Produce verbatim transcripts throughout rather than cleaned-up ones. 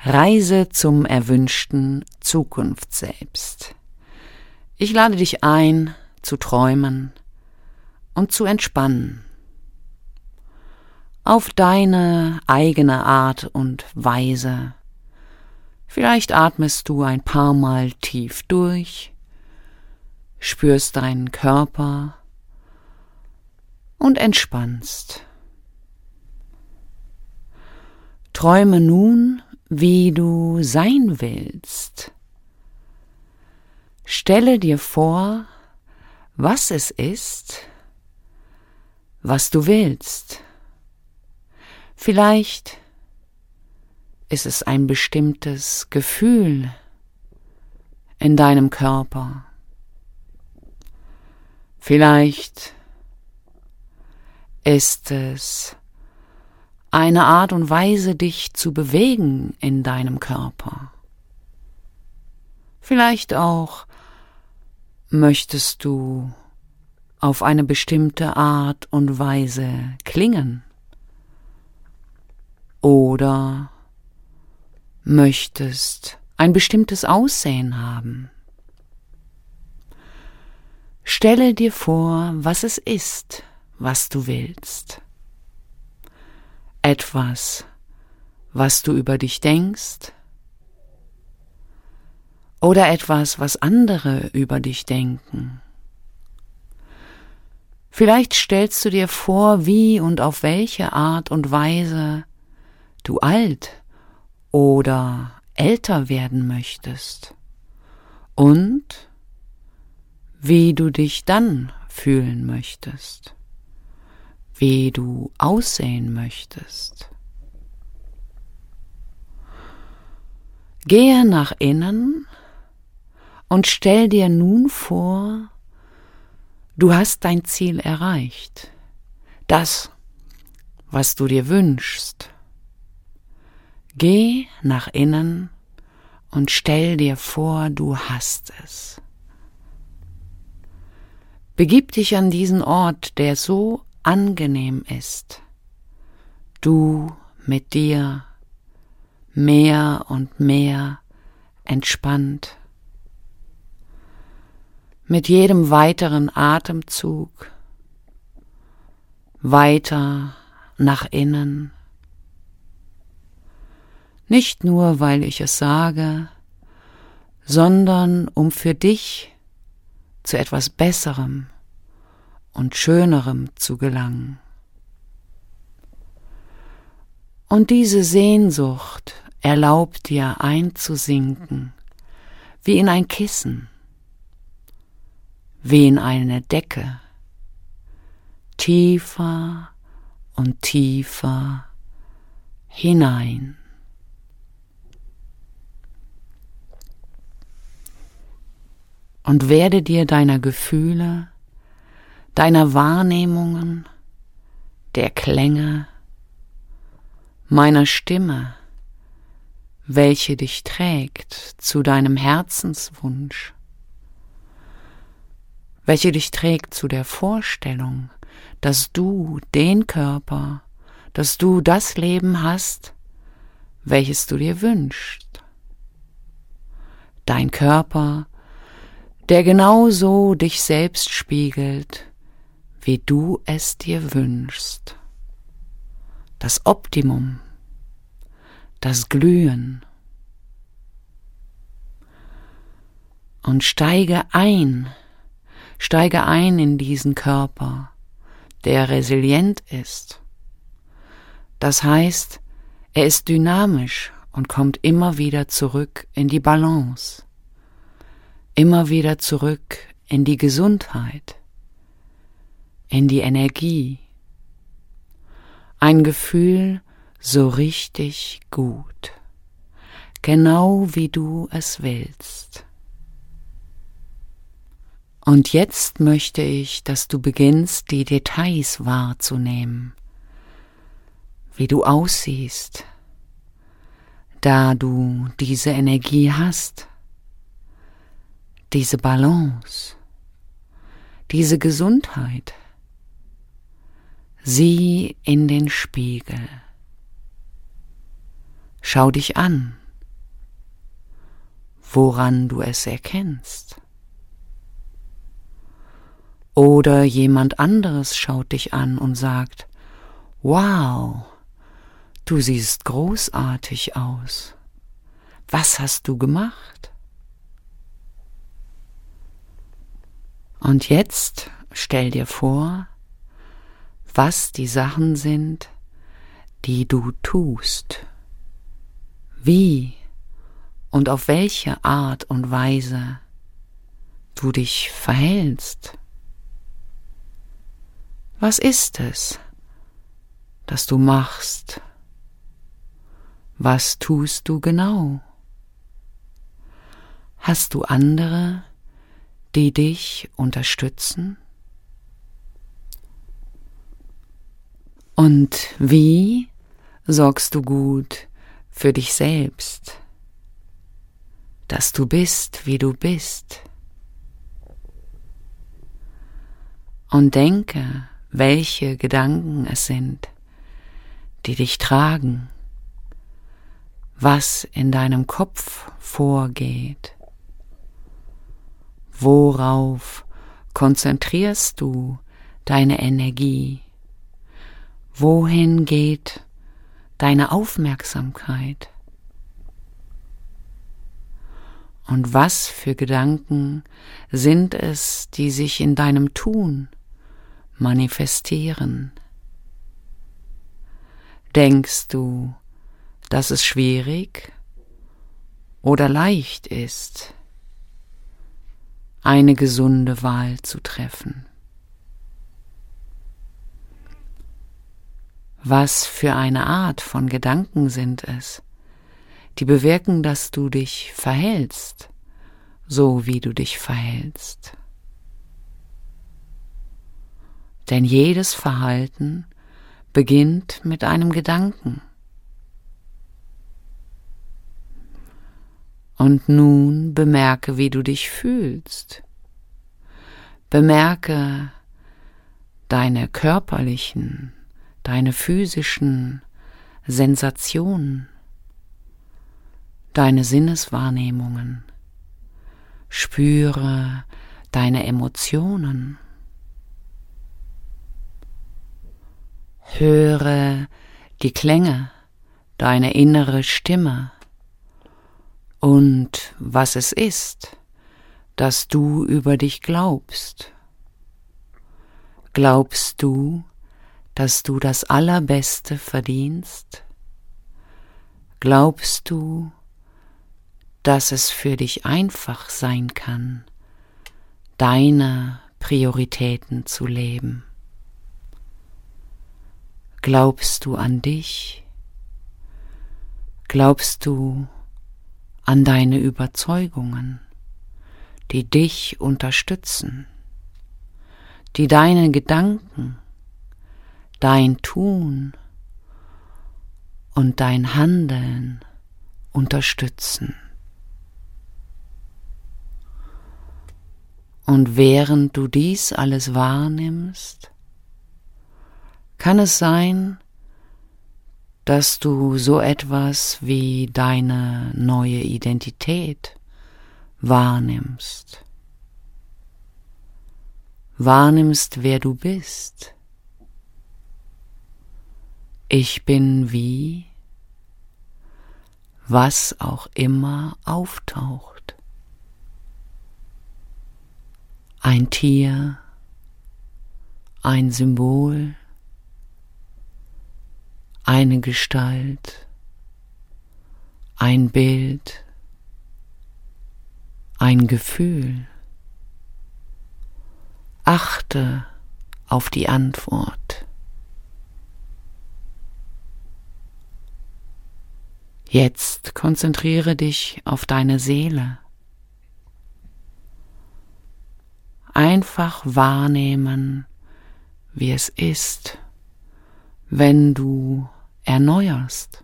Reise zum erwünschten Zukunftsselbst. Ich lade dich ein, zu träumen und zu entspannen. Auf deine eigene Art und Weise. Vielleicht atmest du ein paar Mal tief durch, spürst deinen Körper und entspannst. Träume nun, wie du sein willst. Stelle dir vor, was es ist, was du willst. Vielleicht ist es ein bestimmtes Gefühl in deinem Körper. Vielleicht ist es eine Art und Weise, dich zu bewegen in deinem Körper. Vielleicht auch möchtest du auf eine bestimmte Art und Weise klingen. Oder möchtest ein bestimmtes Aussehen haben. Stelle dir vor, was es ist, was du willst. Etwas, was du über dich denkst, oder etwas, was andere über dich denken. Vielleicht stellst du dir vor, wie und auf welche Art und Weise du alt oder älter werden möchtest und wie du dich dann fühlen möchtest, wie du aussehen möchtest. Gehe nach innen und stell dir nun vor, du hast dein Ziel erreicht, das, was du dir wünschst. Geh nach innen und stell dir vor, du hast es. Begib dich an diesen Ort, der so angenehm ist. Du mit dir, mehr und mehr entspannt. Mit jedem weiteren Atemzug weiter nach innen. Nicht nur, weil ich es sage, sondern um für dich zu etwas Besserem und Schönerem zu gelangen. Und diese Sehnsucht erlaubt dir einzusinken, wie in ein Kissen, wie in eine Decke, tiefer und tiefer hinein. Und werde dir deiner Gefühle, deiner Wahrnehmungen, der Klänge, meiner Stimme, welche dich trägt zu deinem Herzenswunsch, welche dich trägt zu der Vorstellung, dass du den Körper, dass du das Leben hast, welches du dir wünschst. Dein Körper, der genauso dich selbst spiegelt, wie du es dir wünschst. Das Optimum, das Glühen. Und steige ein, steige ein in diesen Körper, der resilient ist. Das heißt, er ist dynamisch und kommt immer wieder zurück in die Balance. Immer wieder zurück in die Gesundheit, in die Energie. Ein Gefühl so richtig gut, genau wie du es willst. Und jetzt möchte ich, dass du beginnst, die Details wahrzunehmen, wie du aussiehst, da du diese Energie hast. Diese Balance, diese Gesundheit, sieh in den Spiegel. Schau dich an, woran du es erkennst. Oder jemand anderes schaut dich an und sagt, wow, du siehst großartig aus. Was hast du gemacht? Und jetzt stell dir vor, was die Sachen sind, die du tust, wie und auf welche Art und Weise du dich verhältst. Was ist es, das du machst? Was tust du genau? Hast du andere, die dich unterstützen? Und wie sorgst du gut für dich selbst, dass du bist, wie du bist? Und denke, welche Gedanken es sind, die dich tragen, was in deinem Kopf vorgeht. Worauf konzentrierst du deine Energie? Wohin geht deine Aufmerksamkeit? Und was für Gedanken sind es, die sich in deinem Tun manifestieren? Denkst du, dass es schwierig oder leicht ist, eine gesunde Wahl zu treffen? Was für eine Art von Gedanken sind es, die bewirken, dass du dich verhältst, so wie du dich verhältst? Denn jedes Verhalten beginnt mit einem Gedanken. Und nun bemerke, wie du dich fühlst. Bemerke deine körperlichen, deine physischen Sensationen, deine Sinneswahrnehmungen. Spüre deine Emotionen. Höre die Klänge, deine innere Stimme und was es ist, dass du über dich glaubst. Glaubst du, dass du das Allerbeste verdienst? Glaubst du, dass es für dich einfach sein kann, deine Prioritäten zu leben? Glaubst du an dich? Glaubst du an deine Überzeugungen, die dich unterstützen, die deine Gedanken, dein Tun und dein Handeln unterstützen? Und während du dies alles wahrnimmst, kann es sein, dass du so etwas wie deine neue Identität wahrnimmst. Wahrnimmst, wer du bist. Ich bin wie, was auch immer auftaucht. Ein Tier, ein Symbol, eine Gestalt, ein Bild, ein Gefühl. Achte auf die Antwort. Jetzt konzentriere dich auf deine Seele. Einfach wahrnehmen, wie es ist, wenn du erneuerst,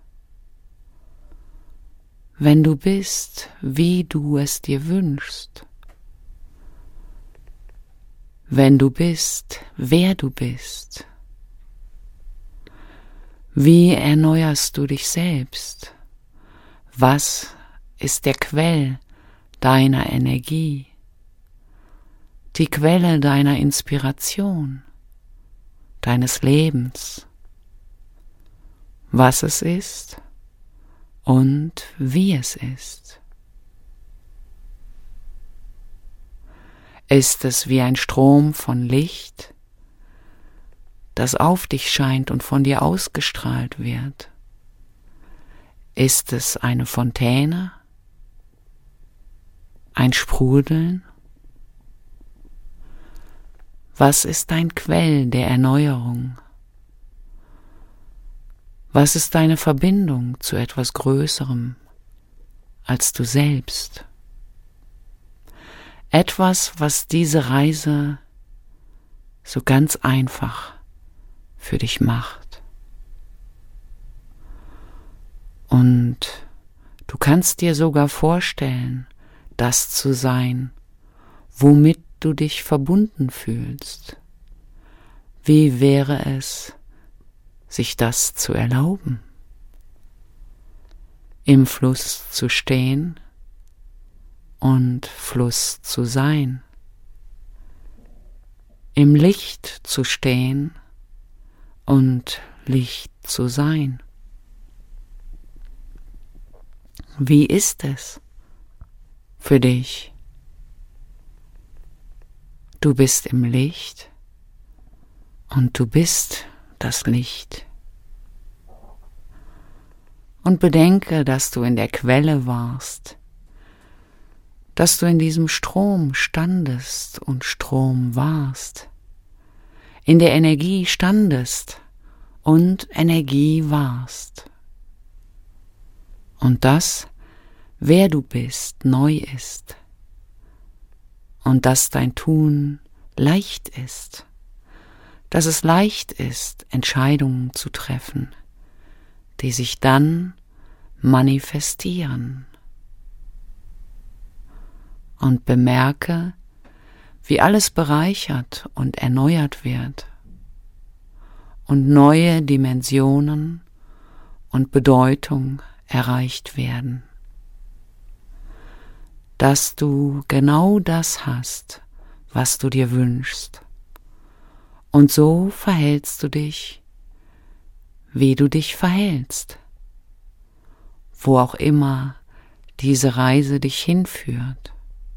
wenn du bist, wie du es dir wünschst, wenn du bist, wer du bist. Wie erneuerst du dich selbst? Was ist der Quell deiner Energie, die Quelle deiner Inspiration, deines Lebens, was es ist und wie es ist. Ist es wie ein Strom von Licht, das auf dich scheint und von dir ausgestrahlt wird? Ist es eine Fontäne, ein Sprudeln? Was ist dein Quell der Erneuerung? Was ist deine Verbindung zu etwas Größerem als du selbst? Etwas, was diese Reise so ganz einfach für dich macht. Und du kannst dir sogar vorstellen, das zu sein, womit du dich verbunden fühlst. Wie wäre es, sich das zu erlauben? Im Fluss zu stehen und Fluss zu sein. Im Licht zu stehen und Licht zu sein. Wie ist es für dich? Du bist im Licht und du bist das Licht. Und bedenke, dass du in der Quelle warst, dass du in diesem Strom standest und Strom warst, in der Energie standest und Energie warst. Und das, wer du bist, neu ist. Und dass dein Tun leicht ist, dass es leicht ist, Entscheidungen zu treffen, die sich dann manifestieren. Und bemerke, wie alles bereichert und erneuert wird und neue Dimensionen und Bedeutung erreicht werden. Dass du genau das hast, was du dir wünschst. Und so verhältst du dich, wie du dich verhältst, wo auch immer diese Reise dich hinführt.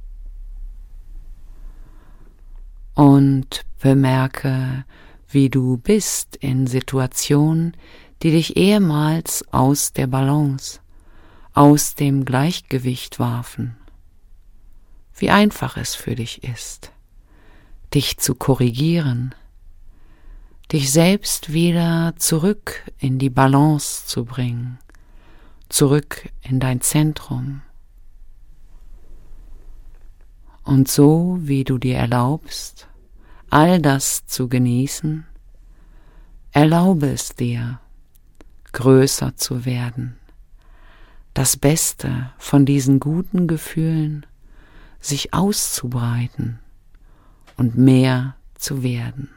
Und bemerke, wie du bist in Situationen, die dich ehemals aus der Balance, aus dem Gleichgewicht warfen. Wie einfach es für dich ist, dich zu korrigieren, dich selbst wieder zurück in die Balance zu bringen, zurück in dein Zentrum. Und so, wie du dir erlaubst, all das zu genießen, erlaube es dir, größer zu werden, das Beste von diesen guten Gefühlen sich auszubreiten und mehr zu werden.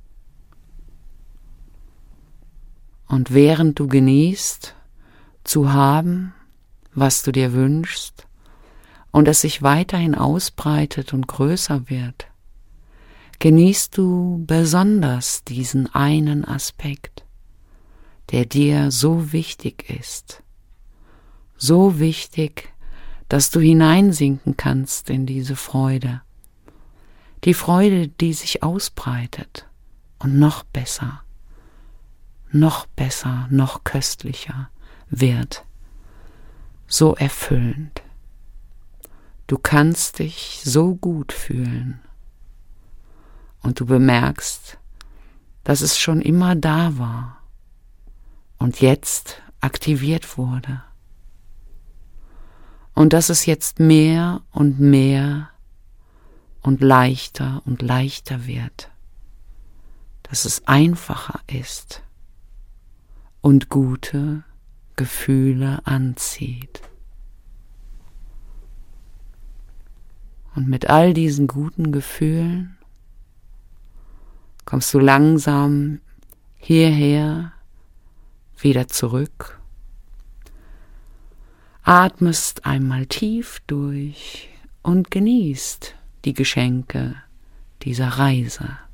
Und während du genießt, zu haben, was du dir wünschst, und es sich weiterhin ausbreitet und größer wird, genießt du besonders diesen einen Aspekt, der dir so wichtig ist, so wichtig, dass du hineinsinken kannst in diese Freude, die Freude, die sich ausbreitet und noch besser, noch besser, noch köstlicher wird, so erfüllend. Du kannst dich so gut fühlen und du bemerkst, dass es schon immer da war und jetzt aktiviert wurde und dass es jetzt mehr und mehr und leichter und leichter wird, dass es einfacher ist und gute Gefühle anzieht. Und mit all diesen guten Gefühlen kommst du langsam hierher, wieder zurück, atmest einmal tief durch und genießt die Geschenke dieser Reise.